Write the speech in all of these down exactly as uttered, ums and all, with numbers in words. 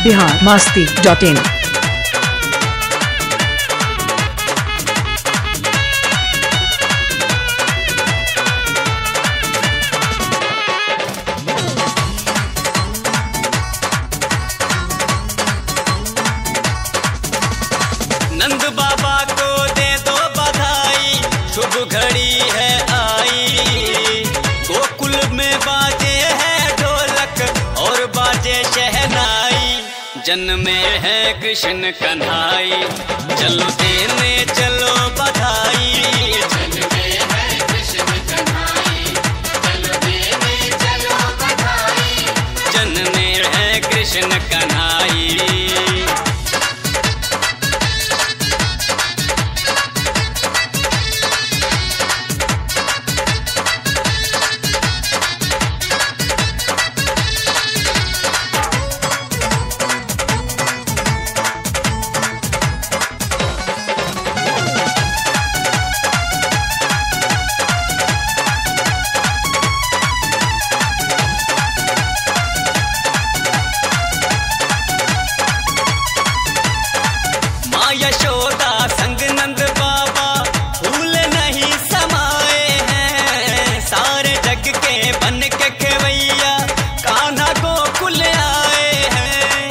Bihar Masti dot in. Nand Baba को दे दो बधाई, शुभ घड़ी है आई। गोकुल में बाजे है ढोलक और बाजे शहनाई। जन्मे है कृष्ण कन्हाई, चलो देने चलो बधाई। जन्मे है कृष्ण कन्हाई, चलो देने चलो बधाई। जन्मे है कृष्ण कन्हाई। यशोदा संग नंद बाबा फूल नहीं समाए हैं। सारे जग के बन के खेवैया कान्हा गोकुल आए हैं।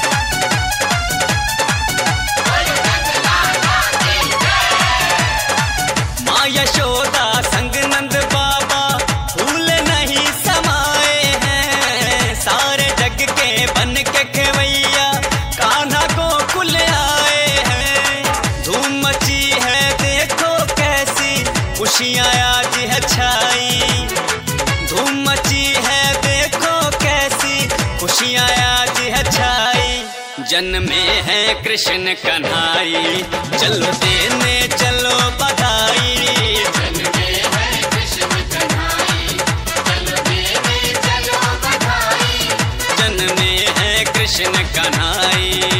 माँ यशोदा संग नंद बाबा फूल नहीं समाए हैं। सारे जग के बन के खेवैया कान्हा गोकुल आए हैं। धूम मची है देखो कैसी, खुशियाँ आज है छाई। धूम मची है देखो कैसी, खुशियाँ आज है छाई। जन्मे है कृष्ण कन्हाई, चलो देने चलो बधाई। जन्मे है कृष्ण कन्हाई, चलो देने चलो बधाई। जन्मे है कृष्ण कन्हाई।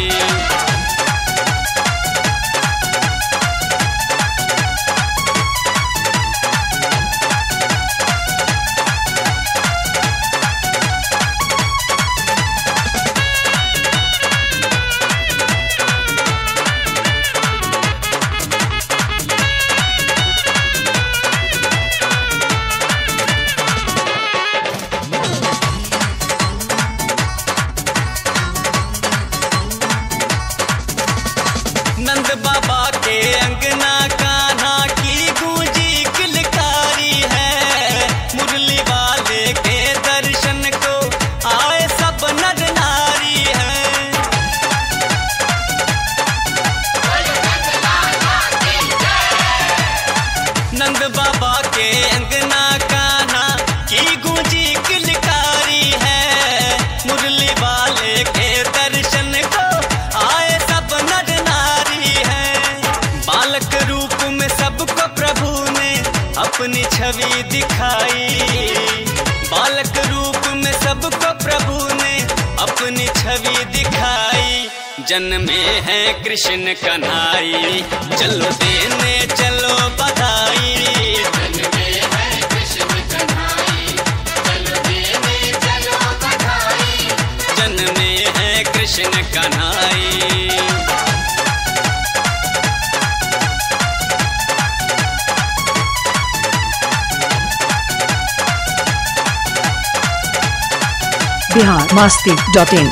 नंद बाबा के अंगना कान्हा की गूंजी किलकारी है। मुरली वाले के दर्शन को आए सब नर नारी है। नंद बाबा के अंगना कान्हा की गूंजी किलकारी है। मुरली वाले के दर्शन को आए सब नर नारी है। बालक रूप में सबको प्रभु ने अपनी छवि दिखाई। बालक रूप में सबको प्रभु ने अपनी छवि दिखाई। जन्मे है कृष्ण कन्हाई, चलो देने चलो बधाई। जन्मे है कृष्ण कन्हाई, चलो देने चलो बधाई। जन्मे है कृष्ण कन्हाई। Bihar Masti dot in.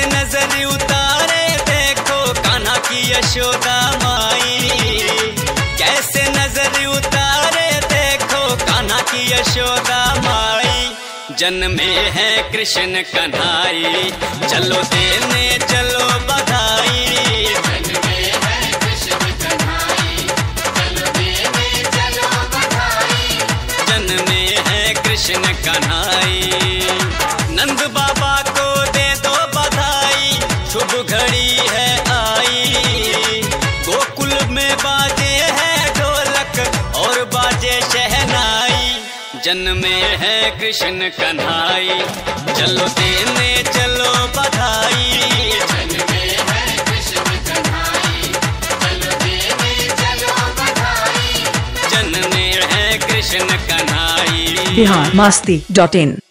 नजर उतारे देखो कान्हा की यशोदा माई, कैसे नजर उतारे देखो कान्हा की यशोदा माई। जन्मे है कृष्ण कन्हाई, चलो देने चलो बधाई। जन्मे है कृष्ण कन्हाई, चलो देने चलो बधाई। जन्मे है कृष्ण कन्हाई, नंद बाबा को दे दो बधाई, शुभ घड़ी है आई। गोकुल में बाजे है ढोलक और बाजे शहनाई। जन्मे है कृष्ण कन्हाई, चलो देने चलो बधाई। जन्मे है कृष्ण कन्हाई, चलो देने चलो बधाई। जन्मे है कृष्ण कन्हाई। बिहार मस्ती डॉट इन।